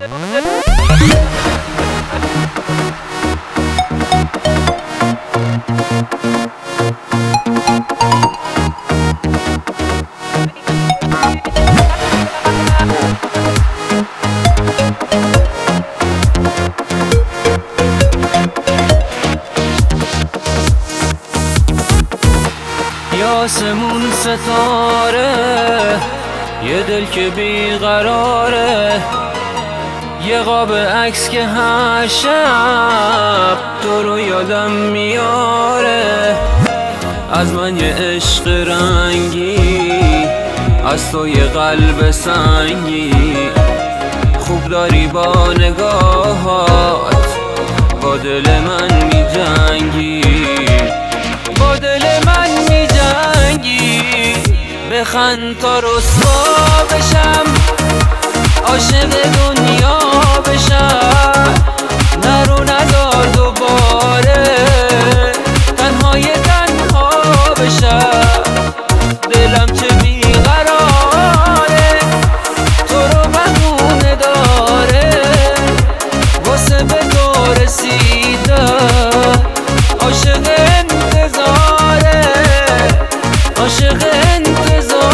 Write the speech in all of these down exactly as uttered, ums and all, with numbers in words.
آسمون ستاره، یه دل که بیقراره، یه قاب عکس که هر شب تو رو یادم میاره. از من یه عشق رنگی، از تو یه قلب سنگی، خوب داری با نگاهات با دل من میجنگی، با دل من میجنگی. بخند تا رسوا بشم، عاشق دنیا بشم، نرو نزار دوباره تنهای تنها بشم. دلم چه بیقراره، تو رو بهونه داره، واسه به تو رسیدن عاشق انتظاره، عاشق انتظاره.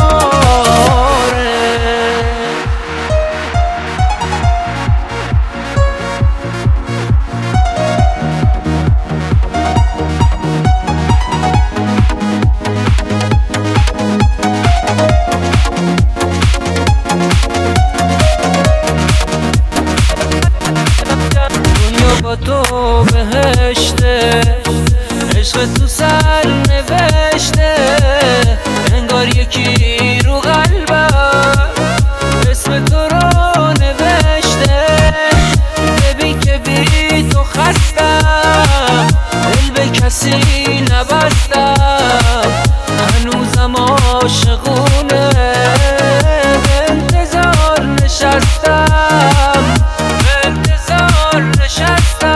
دنیا با تو بهشته، عشق تو سر نوشته، انگار یکی رو قلبم اسم تو رو نوشته. ببین که بی تو خستم، دل به کسی نبستم، هنوزم عاشقونه به انتظار نشستم، به انتظار نشستم.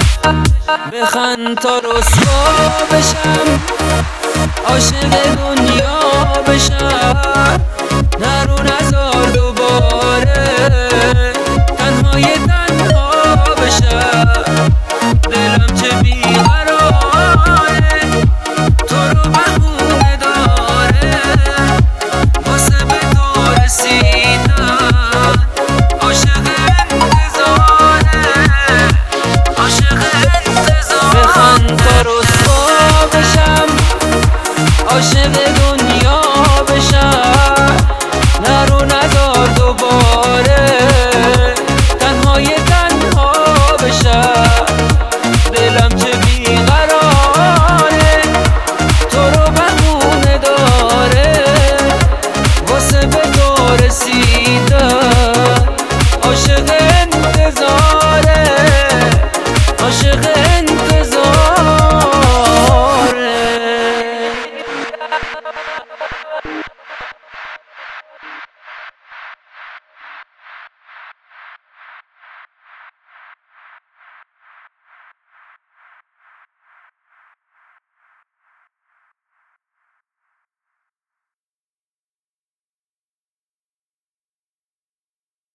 بخند تا رسوا بشم، عاشق دنیا بشم،